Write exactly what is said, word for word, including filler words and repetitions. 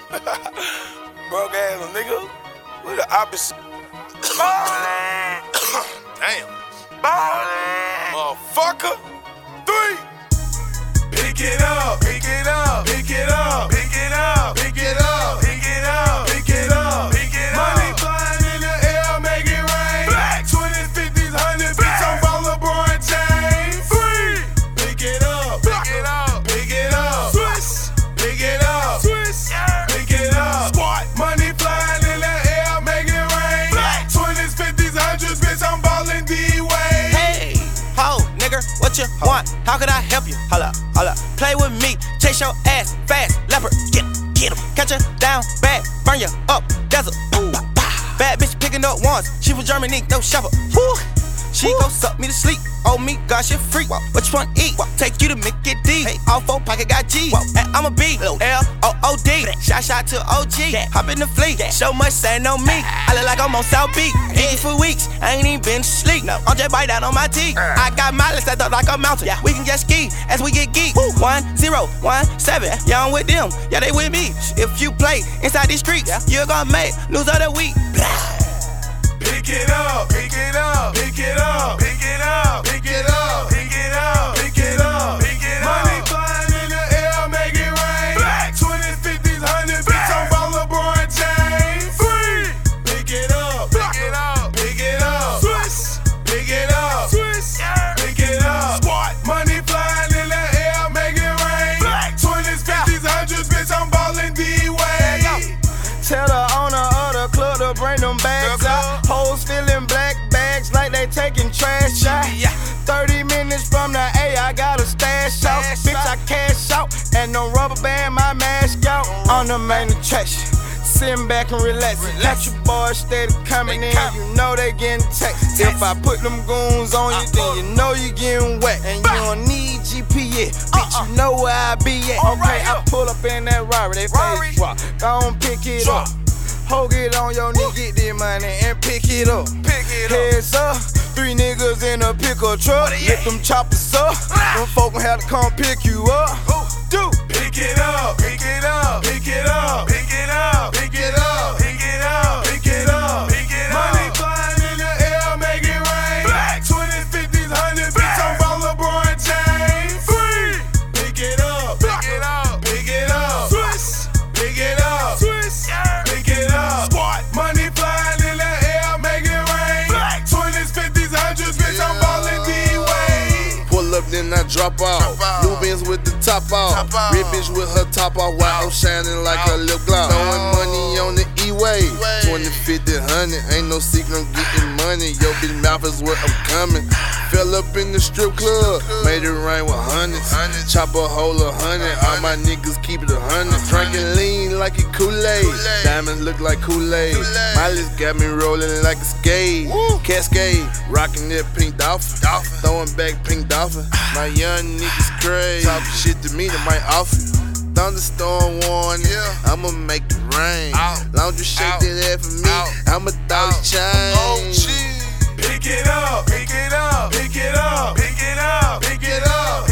Broke ass nigga. We the opposite. Damn. Motherfucker. Three. Pick it up, pick it up, pick it up, pick it up, pick it up, pick it up, pick it up, pick it up. Money flying in the air, make it rain. Black twenties, fifties, hundreds, bitch on ball LeBron James. Free. Pick it up, pick it up, pick it up. Swiss. Pick it up, Swiss. Pick it up. Squat. Money flying in the air, make it rain. Black twenties, fifties, hundreds, bitch I'm ballin' D-Way. Hey, ho, nigga, what you want? How could I help you? Holla, holla. Play with me, chase your ass fast, leopard, get him, get him. Catch her down bad, burn you up, desert. Ooh. Bad bitch picking up ones, she from Germany, no shopper. Woo. She gon' suck me to sleep. Oh me, God, she free. What you wanna eat? Take you to Mickey D. Hey, all four pocket got G. And I'm a B. L O O D. Shot shot to O G. Hop in the fleet. So much sand on me. I look like I'm on South Beach. Hit you for weeks. I ain't even been to sleep. I'm just bite down on my teeth. I got mileage that's up like a mountain. We can just ski as we get geek. One zero one seven. Yeah, I'm with them. Yeah, they with me. If you play inside these streets, you're gonna make news of the week. Pick it up, pick it up, pick it up, pick it up, pick it up, pick it up, pick it up, pick it up. Money flying in the air, make it rain. Black twenties, fifties, hundreds, bitch on ball LeBron James. Free. Pick it up, pick it up, pick it up. Swiss. Pick it up, Swiss. Pick it up. Squat. Money flying in the air, make it rain. Black twenties, fifties, hundreds, bitch I'm ballin' D-Way. Tell the owner of the club to bring them bags out. Hoes feeling black bags like they taking trash out. thirty minutes from the A, I got a stash out. Bitch, I cash out, and no rubber band, my mask out. On the main attraction, sitting back and relaxing. Got your boys steady coming in, you know they getting text. If I put them goons on you, then you know you getting wet. And you don't need G P S, bitch, you know where I be at. Okay, I pull up in that Rari, they face drop. Go on, pick it up. Hold it on your knee, get this money and pick it up. Pick it up. Heads up, three niggas in a pickup truck. Lift them choppers up, them folk gon' have to come pick you up. Do pick it up, pick it up, pick it up, pick it up, pick it up, pick it up, pick it up, pick it up. Money flying in the air, make it rain. Black twenties, fifties, hundreds, bitch on ball LeBron James. Free. Pick it up, pick it up, pick it up. Swiss. Pick it up, Swiss. Pick it up. Squat. Money flying in the air, make it rain. Black twenties, fifties, hundreds, bitch I'm ballin' D-Way. Pull up, then I drop off. New Benz with the top off. Red bitch with her top off, while I'm shining like a lip gloss. Throwing money on the E-way. twenty, fifty, one hundred. Ain't no secret, I'm getting money. Yo, bitch mouth is where I'm coming. Fell up in the strip club, made it rain with hundreds. Chop a hole a hundred, all my niggas keep it a hundred. Drinking lean like it Kool-Aid. Diamonds look like Kool-Aid. My list got me rolling like a skate. Cascade, rocking that pink dolphin. Throwing back pink dolphin. My young niggas crazy. Talking shit to me that might offer. Thunderstorm warning, I'ma make it rain. Long as you shake that ass for me, I'ma throw the chain. Pick it up, pick it up, pick it up, pick it up, pick it up,